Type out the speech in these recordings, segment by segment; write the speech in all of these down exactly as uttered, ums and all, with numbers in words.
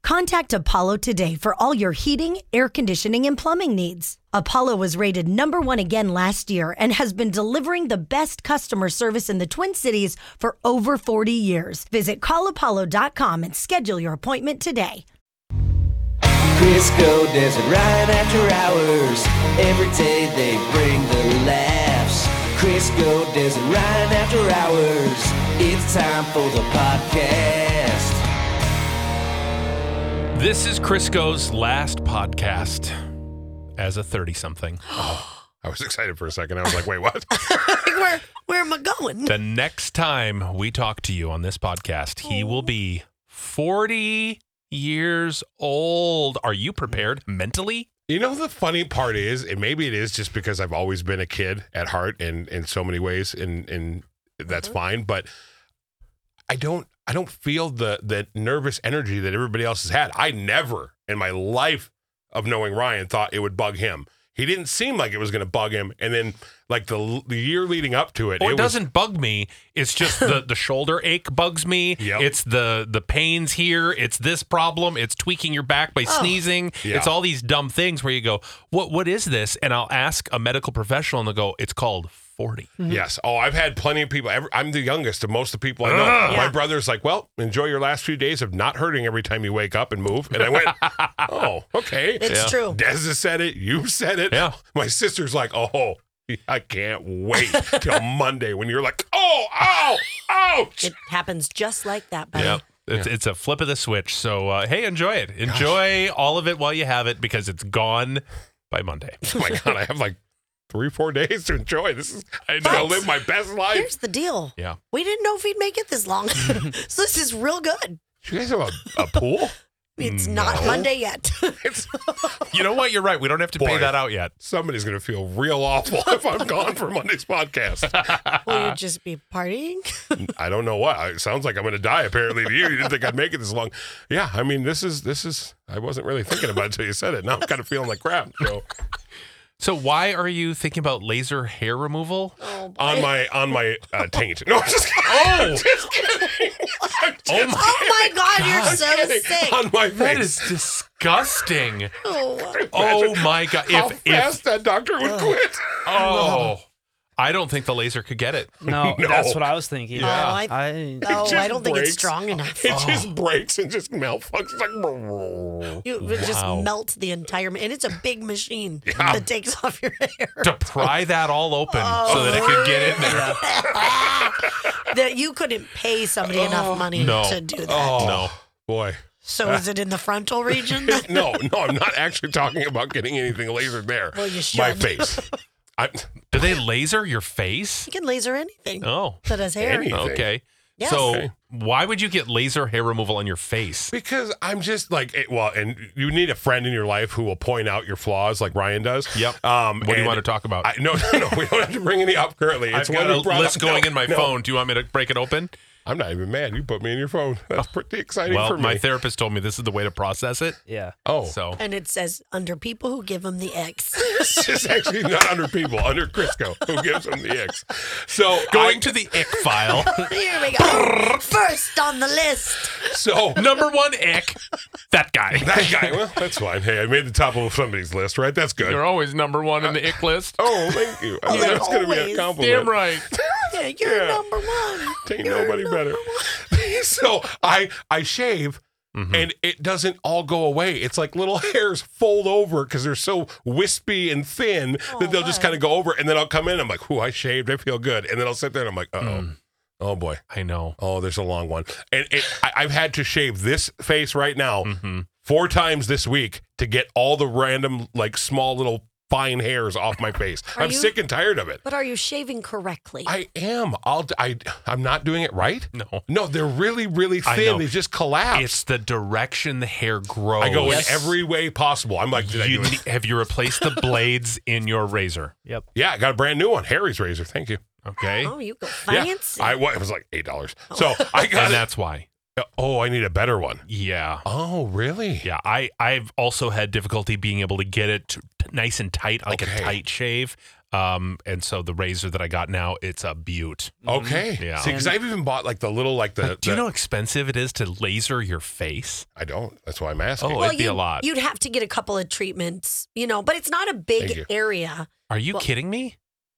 Contact Apollo today for all your heating, air conditioning, and plumbing needs. Apollo was rated number one again last year and has been delivering the best customer service in the Twin Cities for over forty years. Visit call apollo dot com and schedule your appointment today. Crisco Desert Ryan after hours. Every day they bring the laughs. Crisco Desert Ryan after hours. It's time for the podcast. This is Crisco's last podcast as a thirty-something. Oh, I was excited for a second. I was like, wait, what? where, where am I going? The next time we talk to you on this podcast, he will be forty years old. Are you prepared mentally? You know, the funny part is, and maybe it is just because I've always been a kid at heart in, in so many ways, and, and that's fine, but I don't I don't feel the, the nervous energy that everybody else has had. I never in my life of knowing Ryan thought it would bug him. He didn't seem like it was going to bug him. And then, like, the the year leading up to it, Well, it, it doesn't was, bug me. It's just the, the shoulder ache bugs me. Yep. It's the the pains here. It's this problem. It's tweaking your back by Oh. sneezing. Yeah. It's all these dumb things where you go, what what is this? And I'll ask a medical professional and they'll go, it's called forty. yes. Oh, I've had plenty of people. Every, I'm the youngest of most of the people I know. Ugh. My Yeah. brother's like, well, enjoy your last few days of not hurting every time you wake up and move. And I went, oh, okay. It's Yeah. true. Des has said it. You said it. Yeah. My sister's like, oh, I can't wait till Monday when you're like, oh, ow, ouch. It happens just like that, buddy. Yeah. It's, it's a flip of the switch. So, uh, hey, enjoy it. Enjoy all of it while you have it because it's gone by Monday. Oh my God, I have like three, four days to enjoy. This is, I'm But going to live my best life. Here's the deal. Yeah. We didn't know if he'd make it this long. So this is real good. You guys have a, a pool? It's not No. Monday yet. It's, You know what? You're right. We don't have to pay Boy. that out yet. somebody's going to feel real awful if I'm gone for Monday's podcast. Will you just be partying? I don't know what. It sounds like I'm going to die, apparently, to you. You didn't think I'd make it this long. Yeah, I mean, this is, this is, I wasn't really thinking about it until you said it. Now I'm kind of feeling like crap. So So why are you thinking about laser hair removal? Oh, boy. on my, on my uh, taint. No, I'm just kidding. Oh, just kidding. I'm just Oh my- Oh my God, you're I'm so kidding. sick. On my That face. is disgusting. Oh. Oh my God. How If, fast if, that doctor would quit. oh, I don't think the laser could get it. No, No. that's what I was thinking. Oh, I, I, no, just I don't think it's breaks. strong enough. It just breaks and just malfunctions. Like, You would just Wow. melt the entire, and it's a big machine that takes off your hair. To pry that all open so that it could get in there. That you couldn't pay somebody enough money No. to do that. oh, No. boy. So is it in the frontal region? No, no, I'm not actually talking about getting anything lasered there. Well, you should. My face. I'm, Do they laser your face? You can laser anything Oh, that has hair. Any- Anything. okay. Yes. So Okay. why would you get laser hair removal on your face? because I'm just like, it, well, and you need a friend in your life who will point out your flaws like Ryan does. Yep. Um, What do you and want to talk about? I, no, no, no. We don't have to bring any up currently. It's I've got one you a brought list up. going No, in my no. phone. Do you want me to break it open? I'm not even mad. You put me in your phone. That's pretty exciting Well, for me. my therapist told me this is the way to process it. yeah. oh, So And it says under people who give them the X. it's actually not under people, under Crisco, who gives them the X. So going I, to the ick file. Here we go. First on the list. so Number one ick, that guy. that guy. Well, that's fine. Hey, I made the top of somebody's list, right? That's good. You're always number one in the ick list. Oh, thank you. I mean, Like that's going to be a always. compliment. Damn right. Yeah, you're Yeah. number one. Ain't You're nobody number better. one. So I I shave. Mm-hmm. And it doesn't all go away. It's like little hairs fold over because they're so wispy and thin that they'll just Oh, kind of go over. And then I'll come in. I'm like, "Ooh, I shaved. I feel good." And then I'll sit there and I'm like, "Uh oh, Mm. oh boy, I know. oh, there's a long one." And it, I, I've had to shave this face right now Mm-hmm. four times this week to get all the random, like small little fine hairs off my face. Are I'm you- sick and tired of it. But are you shaving correctly? I am. I'll. I. I'm not doing it right. No. No, they're really, really I thin. know. They just collapse. It's the direction the hair grows. I go Yes. in every way possible. I'm like, did I You do it? ne- have you replaced the blades in your razor? Yep. Yeah, I got a brand new one. Harry's razor. Thank you. Okay. oh, you go Yeah. fancy. I well, it was like eight dollars. So I got And it. that's why. Oh, I need a better one. Yeah. Oh, really? Yeah. I, I've also had difficulty being able to get it to, nice and tight, like Okay. a tight shave. Um, and so the razor that I got now, it's a beaut. Okay. Yeah. See, because I've even bought like the little, like the. Like, do you the- know how expensive it is to laser your face? I don't. That's why I'm asking. Oh, Well, it'd be you, a lot. You'd have to get a couple of treatments, you know, but it's not a Thank big you. area. Are you Well- kidding me?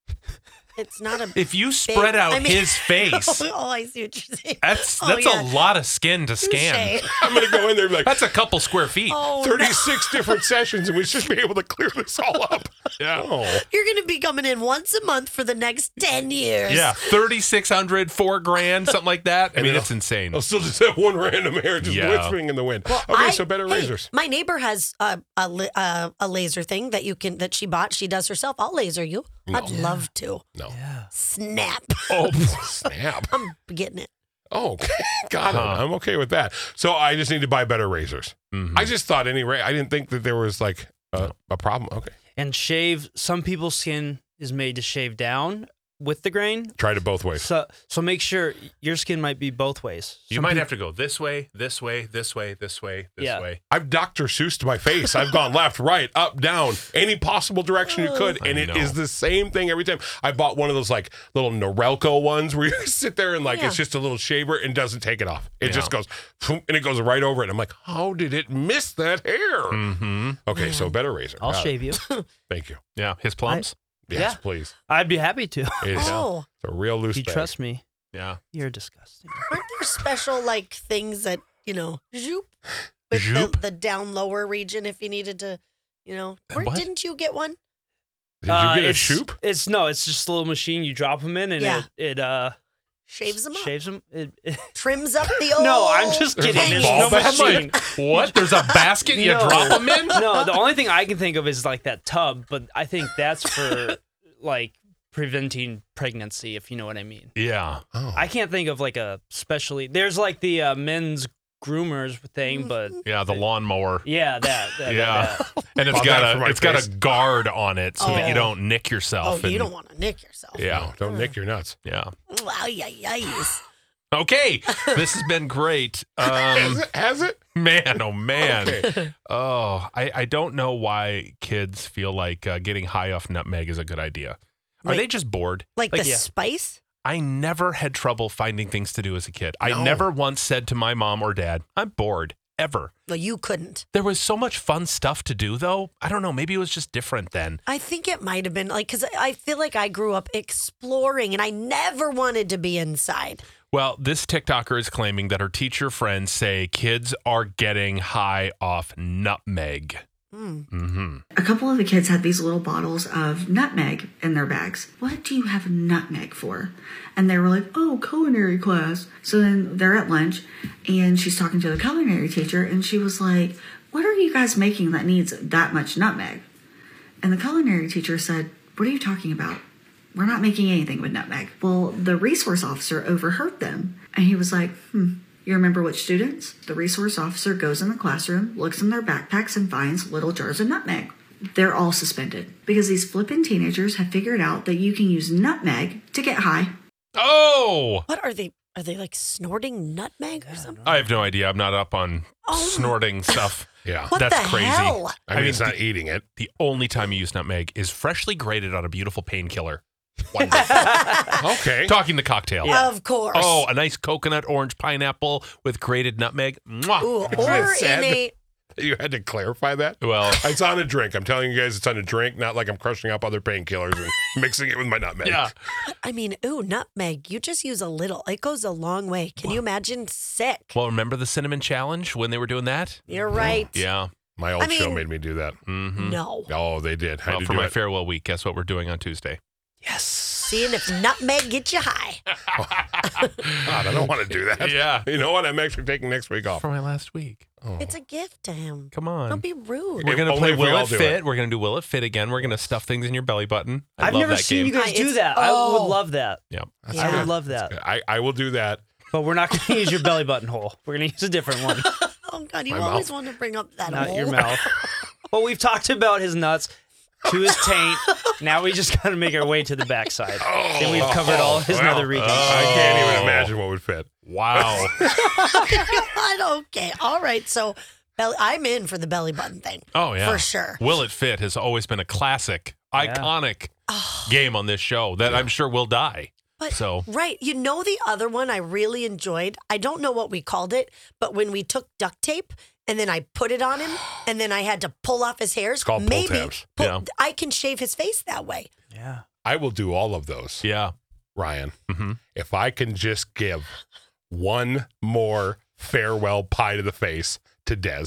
It's not a. If you spread out I mean- his face, oh, I see what you're saying. that's Oh, that's yeah. a lot of skin to scan. Touche. I'm going to go in there and be like, That's a couple square feet. Oh, thirty-six different sessions, and we should be able to clear this all up. Yeah. Oh. You're going to be coming in once a month for the next ten years. Yeah, thirty-six hundred, four grand, something like that. I And mean, then it's insane. I'll still just have one random hair just Yeah. whispering in the wind. Well, okay, I- so better hey, razors. My neighbor has a a, la- a a laser thing that you can that she bought. She does herself. I'll laser you. I'd love to. No. Snap. Oh, Snap. I'm getting it. Oh, okay. Got Huh. it. I'm okay with that. So I just need to buy better razors. mhm. I just thought any ra- I didn't think that there was like a, a problem. Okay. And shave. Some people's skin is made to shave down with the grain. Tried it both ways. So so make sure your skin might be both ways. you Some might peop- have to go this way, this way, this way, this way, this Yeah. way. I've Doctor Seuss'd my face. I've gone left, right, up, down, any possible direction you could, I and it know. is the same thing every time. I bought one of those like little Norelco ones where you sit there and like Yeah. it's just a little shaver and doesn't take it off. It Yeah. just goes boom, and it goes right over it. I'm like, how did it miss that hair? Mm-hmm. Okay, so better razor. I'll Got it. shave you. Thank you. Yeah, his plums. Yes, Yeah. please. I'd be happy to. It is Oh, a real loose If you bag. trust me, Yeah. you're disgusting. aren't there special like things that you know, zoop, with Zoop? the, the down lower region if you needed to, you know? Or What? didn't you get one? Did you Uh, get a it's, shoop? It's no, it's just a little machine. You drop them in, and Yeah. it it uh Shaves them up, shaves them. It, it- trims up the old. no, I'm just There's kidding. a There's ball no back? machine. What? There's a basket you No. drop them in? No, the only thing I can think of is like that tub, but I think that's for like preventing pregnancy, if you know what I mean. Yeah. Oh. I can't think of like a specially. There's like the uh, men's groomers thing, but Yeah, the lawnmower. yeah, that. that Yeah. that. And it's Bought that got for a my it's got face. a guard on it so that you Oh. don't nick Oh, yourself. you and- don't want to nick yourself. Yeah. No, don't nick your nuts. Yeah. Wow, yeah, yes. Okay. This has been great. Has Um, it? Has it? man, oh man. Okay. Oh, I, I don't know why kids feel like uh, getting high off nutmeg is a good idea. Are Wait. they just bored? Like, Like, the yeah. spice? I never had trouble finding things to do as a kid. I No. never once said to my mom or dad, I'm bored, ever. Well, you couldn't. There was so much fun stuff to do, though. I don't know. Maybe it was just different then. I think it might have been like, because I feel like I grew up exploring and I never wanted to be inside. Well, this TikToker is claiming that her teacher friends say kids are getting high off nutmeg. Hmm. Mm-hmm. A couple of the kids had these little bottles of nutmeg in their bags. What do you have nutmeg for? And they were like, oh, culinary class. So then they're at lunch and she's talking to the culinary teacher and she was like, what are you guys making that needs that much nutmeg? And the culinary teacher said, what are you talking about? We're not making anything with nutmeg. Well, the resource officer overheard them and he was like, hmm. You remember which students? The resource officer goes in the classroom, looks in their backpacks, and finds little jars of nutmeg. They're all suspended because these flippin' teenagers have figured out that you can use nutmeg to get high. Oh, What are they? Are they like snorting nutmeg or something? I have no idea. I'm not up on Oh. snorting stuff. Yeah. What That's the crazy. hell? I mean, I mean, it's not eating it. The only time you use nutmeg is freshly grated on a beautiful painkiller. Okay. Talking the cocktail. Of course. Oh, a nice coconut, orange, pineapple with grated nutmeg. Mwah. Ooh, Isn't or it sad in a. You had to clarify that? Well, It's on a drink. I'm telling you guys it's on a drink, not like I'm crushing up other painkillers and mixing it with my nutmeg. yeah. I mean, ooh, nutmeg. You just use a little. It goes a long way. Can you imagine? Sick. Well, remember the cinnamon challenge when they were doing that? You're right. Yeah. My old I show mean- made me do that. Mm-hmm. No. Oh, they did. I Well, had to for do my it. farewell week, guess what we're doing on Tuesday? Yes. Seeing if nutmeg gets you high. God, I don't want to do that. Yeah. You know what? I'm actually taking next week off. For my last week. Oh. It's a gift to him. Come on. Don't be rude. We're If- gonna only play if we Will all It do Fit. it. We're gonna do Will It Fit again. We're gonna stuff things in your belly button. I I've love never that seen game. you guys I- do it's- that. I oh. would love that. Yep. I Yeah. would love that. I, I will do that. But we're not going to use your belly button hole. We're going to use a different one. Oh, God. You My always mouth. want to bring up that Not hole. your mouth. Well, we've talked about his nuts to his taint. Now we just got to make our way to the backside. And we've covered all of his Well, nether regions. I can't even Oh. imagine what would fit. Wow. Okay. All right. So belly, I'm in for the belly button thing. Oh yeah. For sure. Will It Fit has always been a classic, Yeah. iconic. game on this show that I'm sure will die. But, So right. You know, the other one I really enjoyed, I don't know what we called it, but when we took duct tape and then I put it on him and then I had to pull off his hairs, called pull maybe tabs. pull- Yeah. I can shave his face that way. Yeah. I will do all of those, yeah. Ryan. hmm If I can just give one more farewell pie to the face to Des.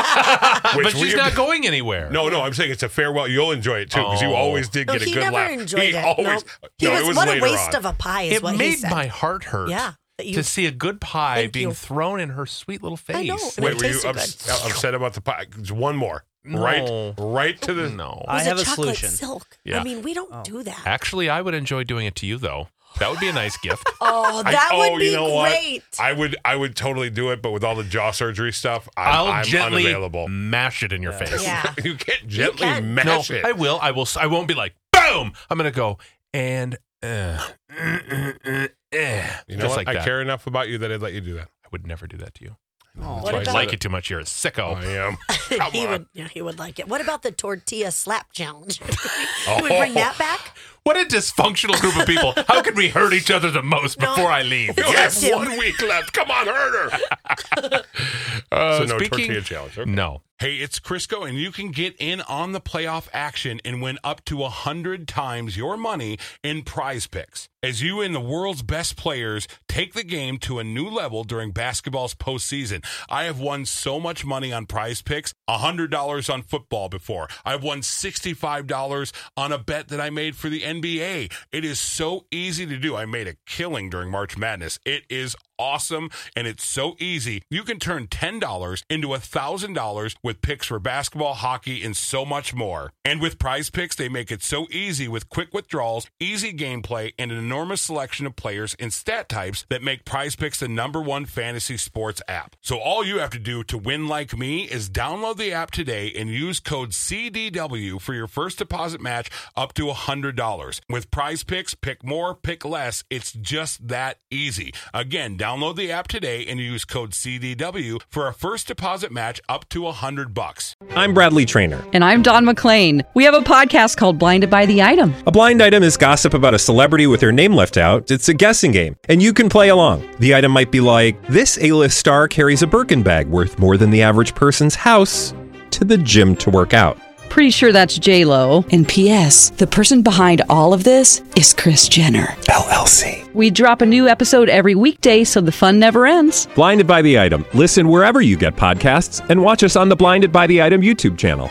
but Which she's we- not going anywhere. No, no, I'm saying it's a farewell. You'll enjoy it too because you Oh. always did No, get a he good never laugh. enjoyed he it. always. No. He no, was, it was what a later waste on. of a pie is It what he made said. my heart hurt. Yeah. that you- To see a good pie Thank being you. thrown in her sweet little face. I know. And Wait, it were you tasted ups- good. upset about the pie? Just one more. No. Right, right to the. No. I was have a a chocolate solution. silk. Yeah. I mean, we don't Oh. do that. Actually, I would enjoy doing it to you, though. That would be a nice gift. Oh, I- that oh, would be you know what? great. I would, I would totally do it, but with all the jaw surgery stuff, I'm, I'll I'm gently unavailable. mash it in your face. Yeah. You can't gently can. No, mash it. I will. I will. I won't be like boom. I'm gonna go and uh, uh, uh, uh, eh, You know just what? like I that. care enough about you that I'd let you do that. I would never do that to you. Oh. What I about- like it too much. You're a sicko. I am. Come he on. would, yeah, he would like it. What about the tortilla slap challenge? Can we bring that back? What a dysfunctional group of people. How can we hurt each other the most No. before I leave? You Yes, have Tim. one week left. Come on, hurt her. Uh, so no speaking- tortilla challenge. Okay. No. Hey, it's Crisco, and you can get in on the playoff action and win up to one hundred times your money in Prize Picks. As you and the world's best players take the game to a new level during basketball's postseason. I have won so much money on Prize Picks, one hundred dollars on football before. I've won sixty-five dollars on a bet that I made for the N B A. It is so easy to do. I made a killing during March Madness. It is awesome, and it's so easy. You can turn ten dollars into one thousand dollars with picks for basketball, hockey, and so much more. And with Prize Picks, they make it so easy with quick withdrawals, easy gameplay, and an enormous selection of players and stat types that make Prize Picks the number one fantasy sports app. So all you have to do to win like me is download the app today and use code C D W for your first deposit match up to one hundred dollars. With Prize Picks, pick more, pick less. It's just that easy. Again, download the app today and use code C D W for a first deposit match up to one hundred bucks. I'm Bradley Trainer. And I'm Don McClain. We have a podcast called Blinded by the Item. A blind item is gossip about a celebrity with their name left out. It's a guessing game, and you can play along. The item might be like, this A-list star carries a Birkin bag worth more than the average person's house to the gym to work out. Pretty sure that's J-Lo. And P S the person behind all of this is Kris Jenner, L L C. We drop a new episode every weekday so the fun never ends. Blinded by the Item. Listen wherever you get podcasts and watch us on the Blinded by the Item YouTube channel.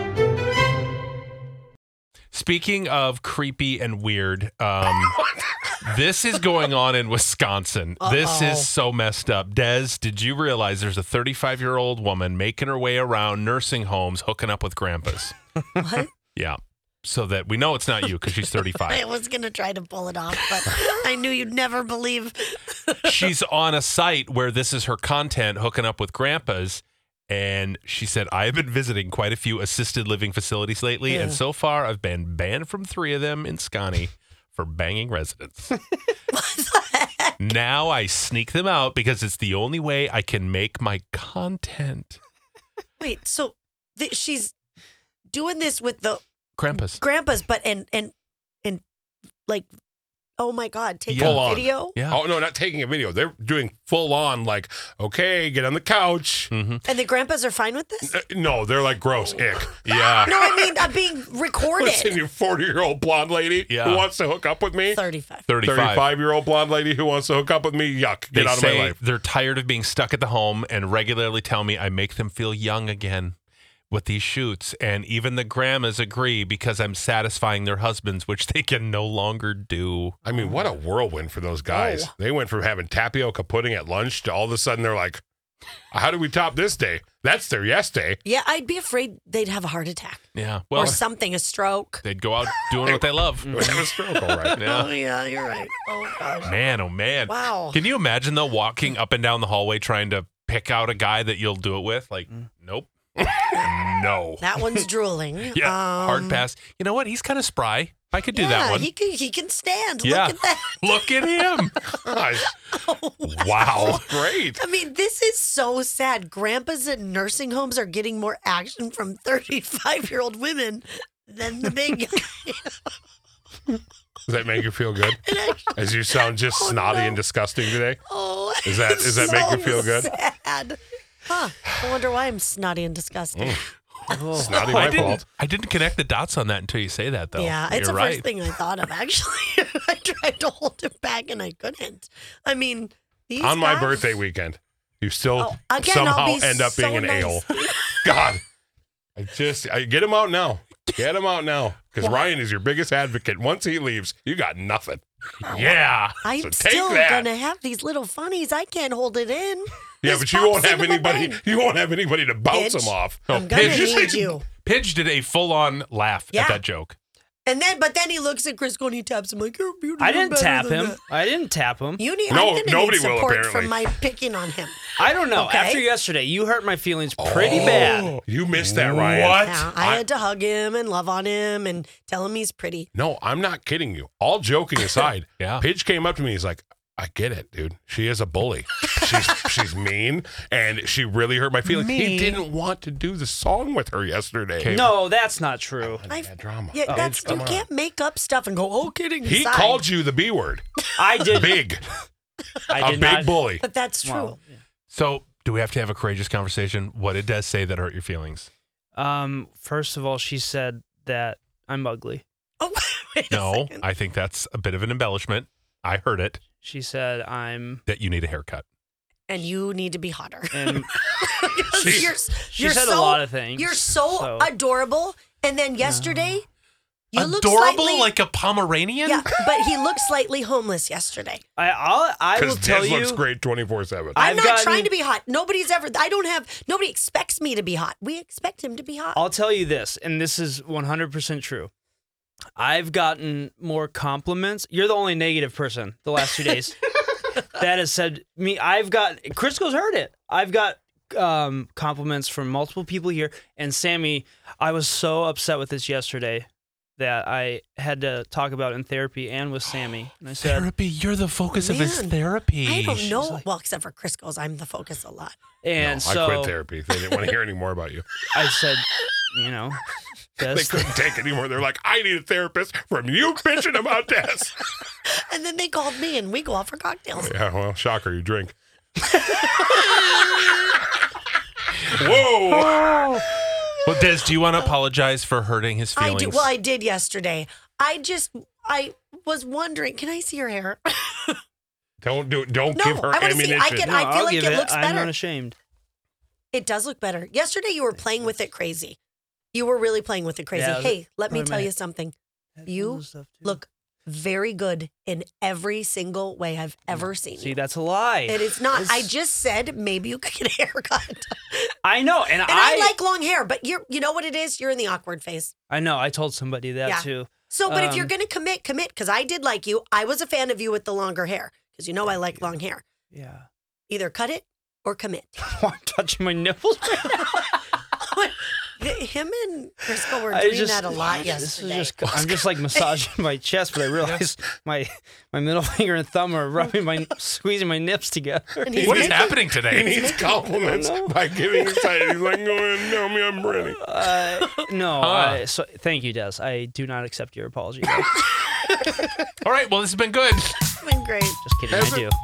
Speaking of creepy and weird, um, this is going on in Wisconsin. This is so messed up. Des, did you realize there's a thirty-five-year-old woman making her way around nursing homes hooking up with grandpas? What? Yeah. So that we know it's not you because she's I thirty-five. was going to try to pull it off, but I knew you'd never believe. She's on a site where this is her content, hooking up with grandpas. And she said, I have been visiting quite a few assisted living facilities lately, Yeah. and so far I've been banned from three of them in Scotty for banging residents. Now I sneak them out because it's the only way I can make my content. Wait, so th- she's doing this with the Grandpas. grandpas, but and and and like, oh my God, taking Yeah. Full a on. video, Yeah. Oh no, not taking a video. They're doing full on. Like, okay, get on the couch. Mm-hmm. and the grandpas are fine with this. Uh, no, they're like gross. Ick. Yeah. No, I mean, I'm being recorded. Listen, you forty-year-old blonde lady Yeah. who wants to hook up with me. Thirty-five. thirty-five. thirty-five-year-old blonde lady who wants to hook up with me. Yuck. Get They out of say my life. they're tired of being stuck at the home and regularly tell me I make them feel young again with these shoots. And even the grandmas agree because I'm satisfying their husbands, which they can no longer do. I mean, what a whirlwind for those guys. Oh. They went from having tapioca pudding at lunch to all of a sudden they're like, how do we top this day? That's their yes day. Yeah, I'd be afraid they'd have a heart attack Yeah. Well, or something, a stroke. they'd go out doing what they love. We have a stroke, all right. Yeah. Oh yeah, you're right. Oh gosh. Man, oh man. Wow. Can you imagine though walking up and down the hallway trying to pick out a guy that you'll do it with? Like, nope. No. That one's drooling. Yeah. Um, Hard pass. You know what? He's kind of spry. I could do yeah, that one. He can, he can stand. Yeah. Look at that. Look at him. Gosh. Wow. Great. I mean, this is so sad. Grandpas in nursing homes are getting more action from thirty-five-year-old women than the big guy. Does that make you feel good? As you sound just Oh, snotty no. and disgusting today? Oh, Is that it's is that so make you feel good? Sad. Huh. I wonder why I'm snotty and disgusting. It's not even I my didn't, fault. I didn't connect the dots on that until you say that, though. Yeah, it's You're the right. first thing I thought of, actually. I tried to hold it back and I couldn't. I mean, these On my guys- birthday weekend, you still Oh, again, I'll somehow be end up being so an nice. a-hole. God. I just I get him out now. Get him out now. Because Ryan is your biggest advocate. Once he leaves, you got nothing. Yeah. I'm So take still that. gonna have these little funnies. I can't hold it in. Yeah, This but you won't pops have into my anybody. brain. You won't have anybody to bounce Pidge, him off. I'm gonna Pidge- need you. Pidge did a full-on laugh Yeah. at that joke. And then, but then he looks at Chris and he taps him like, "You're beautiful." I didn't better tap than him. that." I didn't tap him. You need. No, I'm gonna nobody need will, support apparently. from my picking on him. I don't know. Okay. After yesterday, you hurt my feelings pretty bad. Oh, you missed that, Ryan. What? Yeah, I, had to hug him and love on him and tell him he's pretty. No, I'm not kidding you. All joking aside, Yeah. Pidge came up to me. He's like, I get it, dude. She is a bully. She's she's mean, and she really hurt my feelings. He Mean. didn't want to do the song with her yesterday. Okay. No, that's not true. I- That drama. Yeah, Oh, that's come you on. can't make up stuff and go, "Oh, kidding." He aside." called you the B word. I did. Big. I a did big not. bully. but that's true. Well, So, do we have to have a courageous conversation? What did Des say that hurt your feelings? um, first of all, she said that I'm ugly. Oh, wait a No, second. I think that's a bit of an embellishment. I heard it, She said I'm. that you need a haircut. and you need to be hotter. And Because you're, she you're said so, a lot of things. You're so, so- adorable. And then yesterday, you look Adorable slightly, like a Pomeranian? yeah, but he looked slightly homeless yesterday. I I'll, I will Because tell Des you. looks great twenty-four seven. I'm I've not gotten- trying to be hot. Nobody's ever. I don't have. Nobody expects me to be hot. We expect him to be hot. I'll tell you this, and this is one hundred percent true. I've gotten more compliments. You're the only negative person the last two days that has said me. I've got Crisco's heard it. I've got um, compliments from multiple people here. And Sammy, I was so upset with this yesterday that I had to talk about it in therapy and with Sammy. And I said, Therapy. You're the focus of his Man, therapy. I don't know. like- well, except for Crisco's, I'm the focus a lot. and I so quit therapy. They didn't want to hear any more about you. I said, you know, They Des, couldn't take it anymore. They're like, I need a therapist from you bitching about Des. And then they called me, and we go out for cocktails. Yeah, well, shocker, you drink. Whoa. Well, Des, do you want to apologize for hurting his I feelings? do. Well, I did yesterday. I just, I was wondering. Can I see your hair? Don't do Don't No, give her I wanna see- ammunition. I can- no, I feel I'll like give it looks I'm better. unashamed. It does look better. Yesterday, you were playing with it crazy. You were really playing with it crazy. Yeah, hey, let me probably tell my- you something. You look very good in every single way I've ever seen See, you. that's a lie. It is not. I It's- just said maybe you could get a haircut. I know, and, And I, I, like long hair, but you're you know what it is? You're in the awkward phase. I know. I told somebody that Yeah. too. So, but if you're Um, going to commit, commit because I did like you. I was a fan of you with the longer hair because you know I like long hair. Yeah. Either cut it or commit. I'm touching my nipples right now. Him and Crisco were I doing just- that a lot This is yesterday. just. I'm just like massaging my chest, but I realize my my middle finger and thumb are rubbing my squeezing my nips together. And he's what is making- happening He today? needs compliments I don't know. by getting excited. He's like, go ahead and tell me I'm ready. Uh, no, Huh. I, so thank you, Des. I do not accept your apology. though. All right, well, this has been good. It's been great. Just kidding, I do.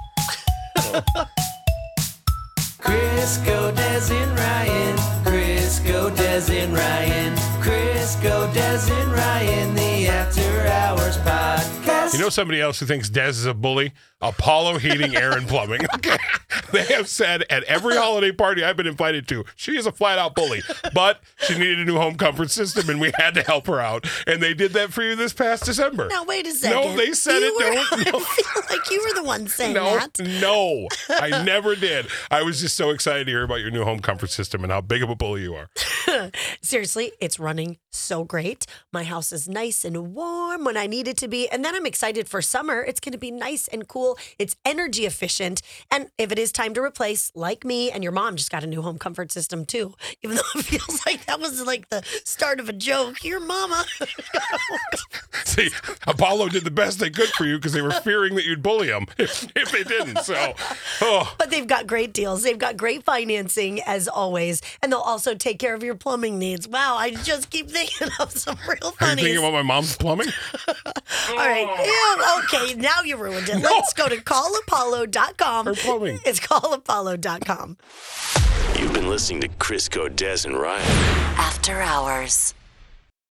Crisco, Des and Ryan. Crisco, Des and Ryan. Crisco, Des and Ryan. The After Hours Podcast. You know somebody else who thinks Des is a bully? Apollo Heating, Air, and Plumbing. Okay. They have said at every holiday party I've been invited to, she is a flat out bully, but she needed a new home comfort system and we had to help her out. And they did that for you this past December. Now wait a second. No, they said You it. were- Don't. No. I feel like you were the one saying No, that. no, I never did. I was just so excited to hear about your new home comfort system and how big of a bully you are. Seriously, it's running so great. My house is nice and warm when I need it to be. And then I'm excited for summer. It's going to be nice and cool. It's energy efficient. And if it is time to replace, like me, and your mom just got a new home comfort system too, even though it feels like that was like the start of a joke. Your mama. See, Apollo did the best they could for you because they were fearing that you'd bully them if, if they didn't. So, oh. But they've got great deals. They've got great financing as always. And they'll also take care of your plumbing needs. Wow, I just keep thinking of some real Are you funny. thinking about my mom's plumbing? All right. Ew, okay, now you ruined it. Let's go to call apollo dot com. Her plumbing. It's call apollo dot com. You've been listening to Crisco, Des, and Ryan. After Hours.